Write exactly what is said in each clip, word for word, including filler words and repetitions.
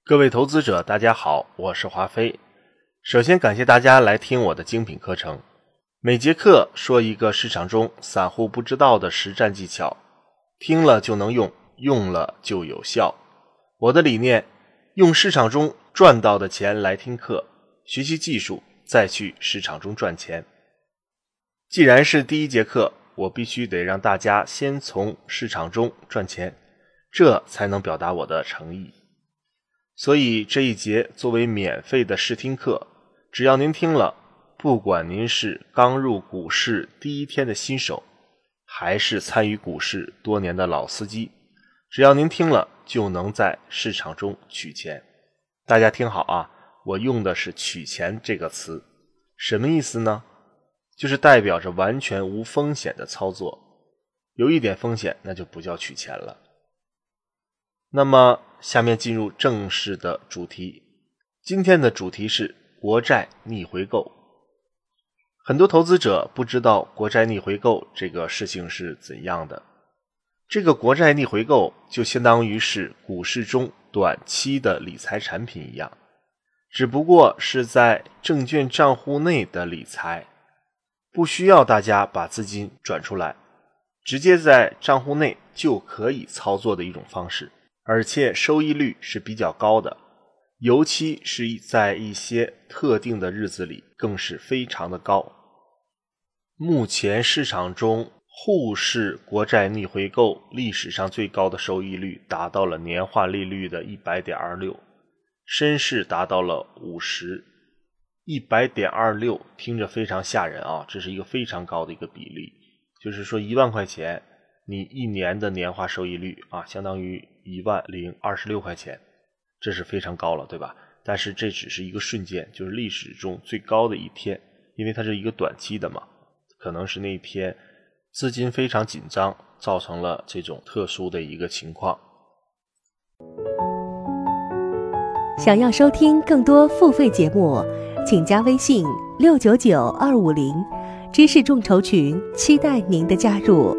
各位投资者大家好，我是华飞。首先感谢大家来听我的精品课程，每节课说一个市场中散户不知道的实战技巧，听了就能用，用了就有效。我的理念，用市场中赚到的钱来听课，学习技术，再去市场中赚钱。既然是第一节课，我必须得让大家先从市场中赚钱，这才能表达我的诚意。所以这一节作为免费的试听课，只要您听了，不管您是刚入股市第一天的新手，还是参与股市多年的老司机，只要您听了就能在市场中取钱。大家听好啊，我用的是取钱这个词，什么意思呢？就是代表着完全无风险的操作，有一点风险那就不叫取钱了。那么下面进入正式的主题，今天的主题是国债逆回购。很多投资者不知道国债逆回购这个事情是怎样的。这个国债逆回购就相当于是股市中短期的理财产品一样，只不过是在证券账户内的理财，不需要大家把资金转出来，直接在账户内就可以操作的一种方式，而且收益率是比较高的，尤其是在一些特定的日子里更是非常的高。目前市场中沪市国债逆回购历史上最高的收益率达到了年化利率的 一百点二六， 深市达到了五十， 一百点二六 听着非常吓人啊，这是一个非常高的一个比例，就是说一万块钱你一年的年化收益率啊，相当于一万零二十六块钱，这是非常高了，对吧？但是这只是一个瞬间，就是历史中最高的一天，因为它是一个短期的嘛，可能是那一天资金非常紧张，造成了这种特殊的一个情况。 想要收听更多付费节目，请加微信六九九二五零知识众筹群，期待您的加入。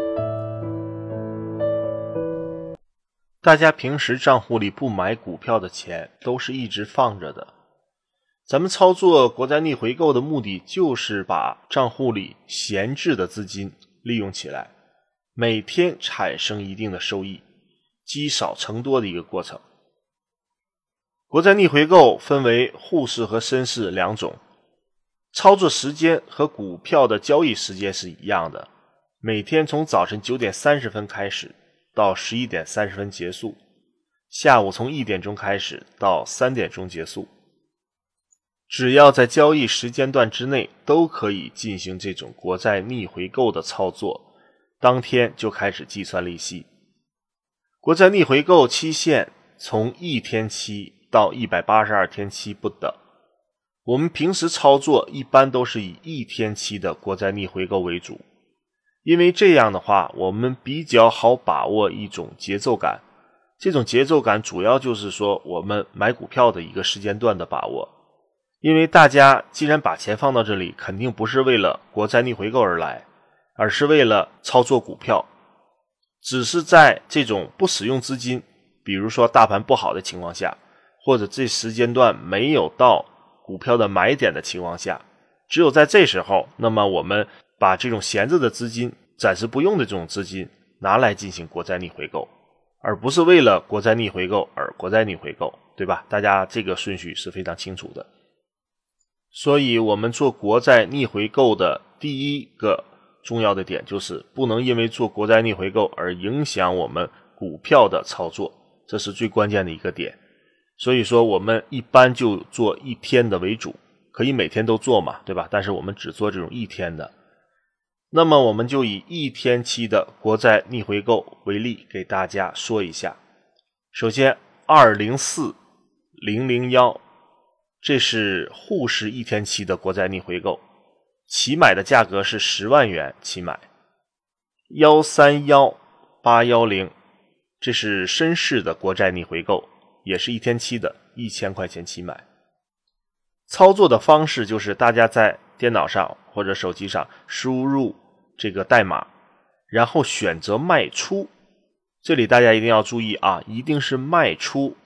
大家平时账户里不买股票的钱都是一直放着的，咱们操作国债逆回购的目的就是把账户里闲置的资金利用起来，每天产生一定的收益，积少成多的一个过程。国债逆回购分为沪市和深市两种，操作时间和股票的交易时间是一样的，每天从早晨九点三十分开始到十一点三十分结束，下午从一点钟开始到三点钟结束。只要在交易时间段之内都可以进行这种国债逆回购的操作，当天就开始计算利息。国债逆回购期限从一天期到一百八十二天期不等，我们平时操作一般都是以一天期的国债逆回购为主，因为这样的话我们比较好把握一种节奏感，这种节奏感主要就是说我们买股票的一个时间段的把握。因为大家既然把钱放到这里，肯定不是为了国债逆回购而来，而是为了操作股票，只是在这种不使用资金，比如说大盘不好的情况下，或者这时间段没有到股票的买点的情况下，只有在这时候，那么我们把这种闲置的资金，暂时不用的这种资金拿来进行国债逆回购，而不是为了国债逆回购而国债逆回购，对吧？大家这个顺序是非常清楚的。所以我们做国债逆回购的第一个重要的点就是不能因为做国债逆回购而影响我们股票的操作，这是最关键的一个点。所以说我们一般就做一天的为主，可以每天都做嘛，对吧？但是我们只做这种一天的。那么我们就以一天期的国债逆回购为例给大家说一下。首先二零四零零一，这是沪市一天期的国债逆回购，起买的价格是十万元起买。一三一八一零，这是深市的国债逆回购，也是一天期的，一千块钱起买。操作的方式就是大家在电脑上或者手机上输入这个代码，然后选择卖出。这里大家一定要注意啊，一定是卖出，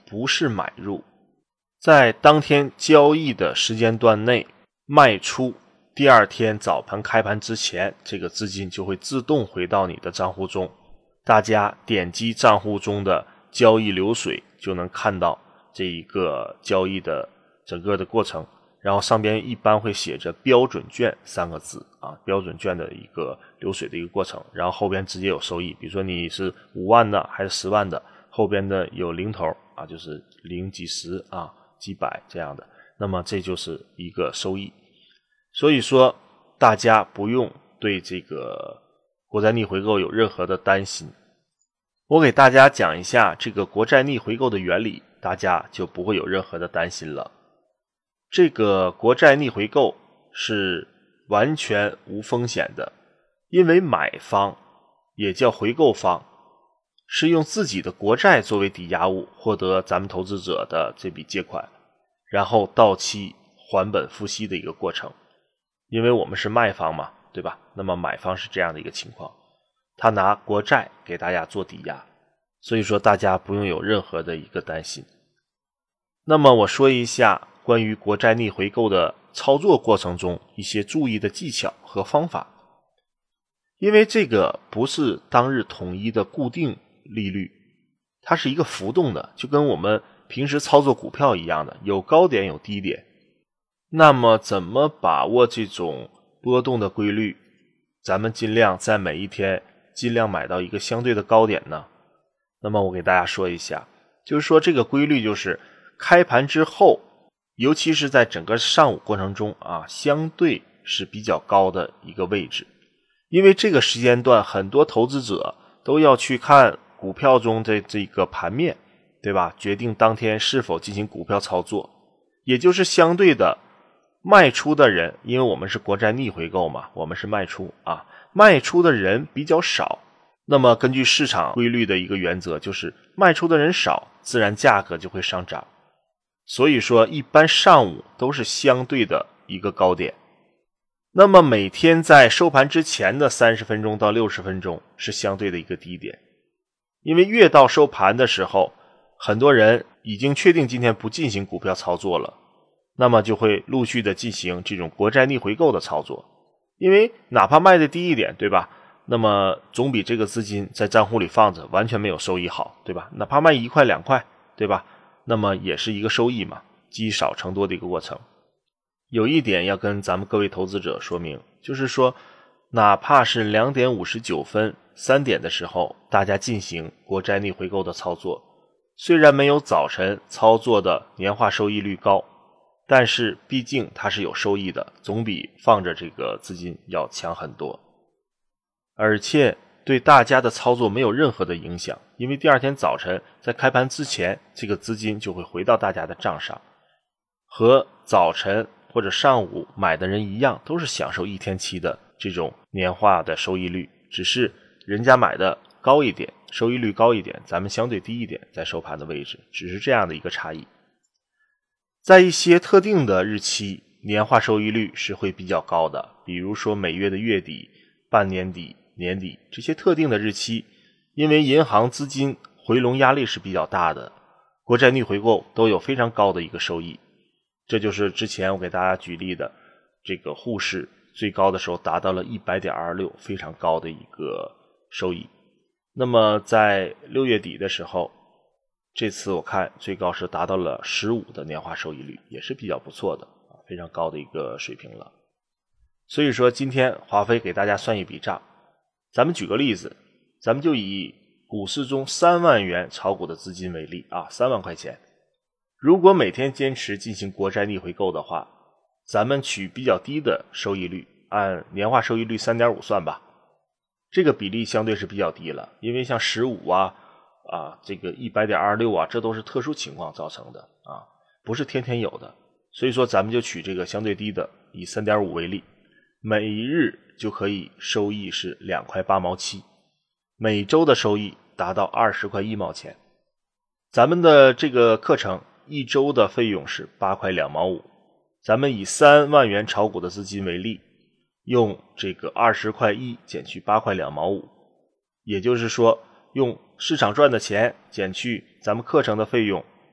不是买入，在当天交易的时间段内卖出，第二天早盘开盘之前，这个资金就会自动回到你的账户中。大家点击账户中的交易流水，就能看到这一个交易的整个的过程，然后上边一般会写着标准券三个字啊，标准券的一个流水的一个过程，然后后边直接有收益，比如说你是五万的还是十万的，后边的有零头啊，就是零几十啊几百这样的，那么这就是一个收益。所以说大家不用对这个国债逆回购有任何的担心。我给大家讲一下这个国债逆回购的原理，大家就不会有任何的担心了。这个国债逆回购是完全无风险的，因为买方也叫回购方，是用自己的国债作为抵押物获得咱们投资者的这笔借款，然后到期还本付息的一个过程。因为我们是卖方嘛，对吧？那么买方是这样的一个情况，他拿国债给大家做抵押，所以说大家不用有任何的一个担心。那么我说一下关于国债逆回购的操作过程中一些注意的技巧和方法。因为这个不是当日统一的固定利率，它是一个浮动的，就跟我们平时操作股票一样的，有高点有低点。那么怎么把握这种波动的规律？咱们尽量在每一天尽量买到一个相对的高点呢？那么我给大家说一下，就是说这个规律就是开盘之后，尤其是在整个上午过程中啊，相对是比较高的一个位置。因为这个时间段很多投资者都要去看股票中的这个盘面，对吧？决定当天是否进行股票操作。也就是相对的卖出的人，因为我们是国债逆回购嘛，我们是卖出啊，卖出的人比较少。那么根据市场规律的一个原则，就是卖出的人少，自然价格就会上涨。所以说一般上午都是相对的一个高点。那么每天在收盘之前的三十分钟到六十分钟是相对的一个低点。因为越到收盘的时候，很多人已经确定今天不进行股票操作了，那么就会陆续的进行这种国债逆回购的操作。因为哪怕卖的低一点，对吧？那么总比这个资金在账户里放着完全没有收益好，对吧？哪怕卖一块两块，对吧？那么也是一个收益嘛，积少成多的一个过程。有一点要跟咱们各位投资者说明，就是说哪怕是两点五十九分三点的时候大家进行国债逆回购的操作，虽然没有早晨操作的年化收益率高，但是毕竟它是有收益的，总比放着这个资金要强很多。而且对大家的操作没有任何的影响，因为第二天早晨在开盘之前，这个资金就会回到大家的账上，和早晨或者上午买的人一样，都是享受一天期的这种年化的收益率，只是人家买的高一点，收益率高一点，咱们相对低一点，在收盘的位置，只是这样的一个差异。在一些特定的日期，年化收益率是会比较高的，比如说每月的月底、半年底、年底这些特定的日期，因为银行资金回笼压力是比较大的，国债逆回购都有非常高的一个收益。这就是之前我给大家举例的，这个沪市最高的时候达到了 一百点二六， 非常高的一个收益。那么在六月底的时候，这次我看最高是达到了十五的年化收益率，也是比较不错的，非常高的一个水平了。所以说今天华飞给大家算一笔账，咱们举个例子，咱们就以股市中三万元炒股的资金为例啊，三万块钱。如果每天坚持进行国债逆回购的话，咱们取比较低的收益率，按年化收益率 三点五 算吧。这个比例相对是比较低了，因为像十五啊啊这个 一百点二六 啊，这都是特殊情况造成的啊，不是天天有的。所以说咱们就取这个相对低的，以 三点五 为例，每日就可以收益是两块八毛七，每周的收益达到二十块一毛钱。咱们的这个课程一周的费用是八块两毛五，咱们以三万元炒股的资金为例，用这个二十块一减去八块两毛五，也就是说用市场赚的钱减去咱们课程的费用，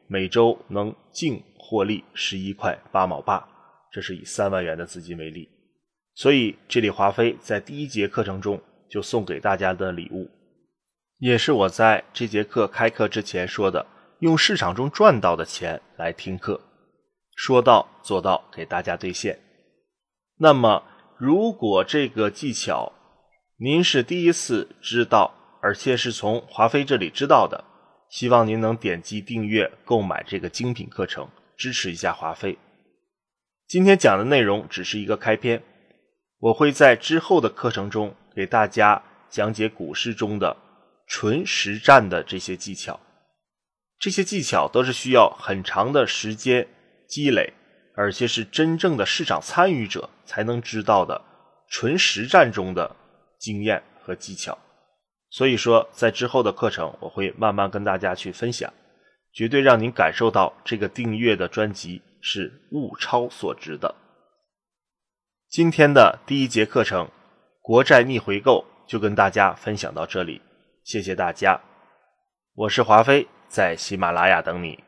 每周能净获利十一块八毛八，这是以三万元的资金为例。所以这里华飞在第一节课程中就送给大家的礼物，也是我在这节课开课之前说的，用市场中赚到的钱来听课，说到做到，给大家兑现。那么如果这个技巧您是第一次知道，而且是从华飞这里知道的，希望您能点击订阅购买这个精品课程，支持一下华飞。今天讲的内容只是一个开篇，我会在之后的课程中给大家讲解股市中的纯实战的这些技巧。这些技巧都是需要很长的时间积累，而且是真正的市场参与者才能知道的纯实战中的经验和技巧。所以说在之后的课程我会慢慢跟大家去分享，绝对让您感受到这个订阅的专辑是物超所值的。今天的第一节课程国债逆回购就跟大家分享到这里，谢谢大家。我是华飞，在喜马拉雅等你。